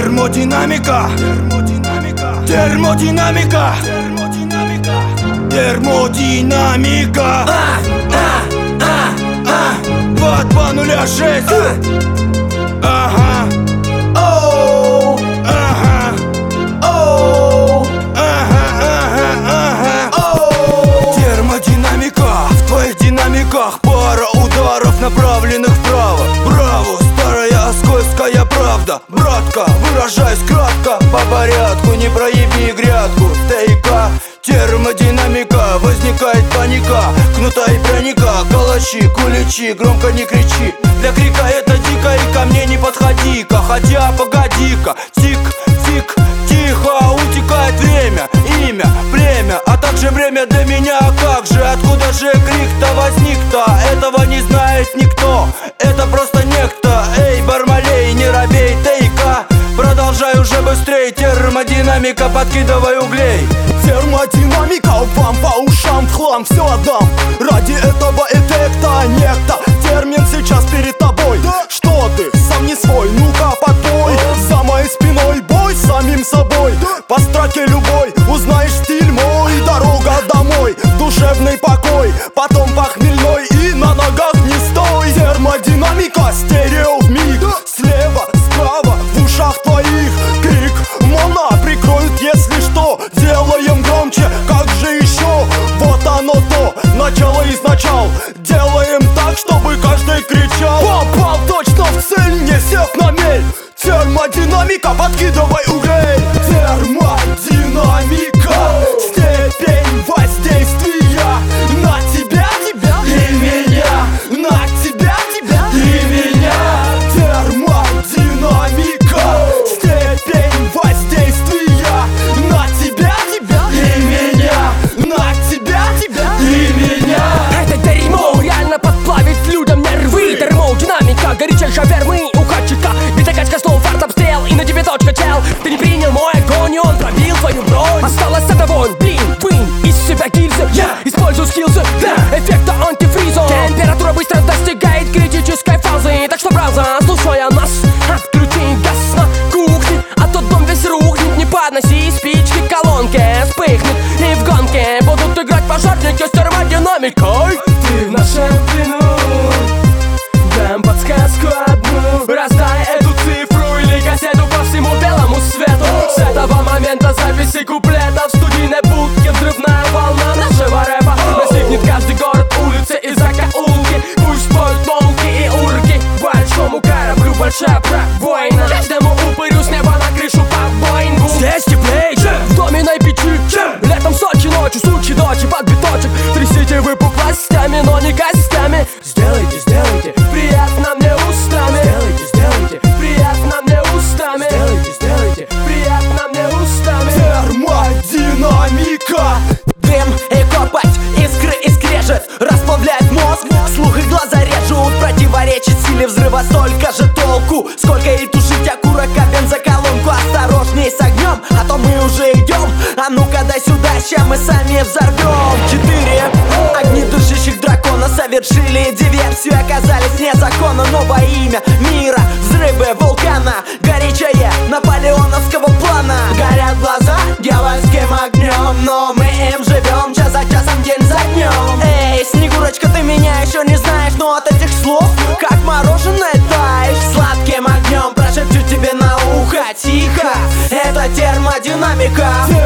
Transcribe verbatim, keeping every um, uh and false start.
Термодинамика, термодинамика, термодинамика, термодинамика, термодинамика. А, а, а, а. два два нуля шесть. Ага. Оу. Ага. Оу. Ага, ага, ага. Оу. Термодинамика. В твоих динамиках пара ударов, направленных вправо. Браво, старая скользкая правда. Братка, выражаясь кратко, по порядку, не проеби грядку. ТИК, термодинамика, возникает паника. Кнута и пряника, калачи, куличи, громко не кричи. Для крика это дико, и ко мне не подходи-ка. Хотя погоди-ка, тик, тик, тихо, утекает время, имя, племя, а также время для меня. Как же, откуда же крик-то возник-то? Этого не знает никто, это просто некто. Эй, Бармалей, не робей, ТИК, продолжай уже быстрей. Термодинамика, подкидывай углей. Термодинамика, вам по ушам в хлам все отдам. Ради этого эффекта некто. Термин сейчас перед тобой. Что ты, сам не свой, ну-ка подбой. За моей спиной бой с самим собой. По строке любой узнаешь стиль мой. Дорога домой, душевный покой. Потом по хмельной и на ногах не стой. Термодинамика, стерео вмиг. Слева, справа, в ушах твоих крик моно прикроют, если что. Делаем громче, как же еще? Вот оно то, начало изначал. Делаем так, чтобы каждый кричал. Попал точно в цель, не сев на мель. Термодинамика, подкидывай углей. Термодинамика, степень воздействия на тебя, тебя и меня, на тебя, тебя и меня. Термодинамика, степень воздействия на тебя, тебя и меня, на тебя, тебя и меня. Это дерьмо реально подплавит людям нервы. Термодинамика, горячая шавермы у хачика. Битокачка слов, артобстрел и на тебе точка чел. Ты не принял мой огонь, и он пробил твою бронь. Осталось это вон, блин, вынь из себя гильзы. Я использую скиллзы для эффекта антифриза. Температура быстро достигает критической фазы. Так что, браза, слушая нас, отключи газ на кухне, а то дом весь рухнет. Не подноси спички к колонке, вспыхнет и в гонке будут играть пожарники с термодинамикой. Ты в нашем плену, дам подсказку одну. Раздай эту цифру или кассету по всему белому свету. С этого момента записи куплетов в студийной будке взрывная волна нашего рэпа. Настигнет каждый город, улицы и закоулки. Пусть поют волки и урки. Большому кораблю большая пробоина. Каждому упырю с неба на крышу побоин. Здесь теплей, в доменной печи. Летом в Сочи, ночью сучи дочи под биточек. Трясите вы пуклостями, но не костями. Сделайте, сделайте приятно мне устами. Сделайте, сделайте приятно мне устами. Сделайте, сделайте приятно мне устами. Термодинамика. Дым и копоть, искры и скрежет расплавляет мозг, слух и глаза режут. Противоречит силе взрыва столько же толку, сколько и тушить окурока бензоколонку. Осторожней с огнем, а то мы уже идем. А ну-ка дай сюда, ща мы сами взорвем. Четыре огнедышащих дракона совершили диверсию, оказались незаконно. Новое имя мира, взрывы вулкана, горячее наполеоновского плана. Горят глаза дьявольским огнем, но мы им живем час за часом, день за днем. Эй, Снегурочка, ты меня еще не знаешь, но от этих слов как мороженое таешь. Сладким огнем прошепчу тебе на ухо тихо. Это термодинамика.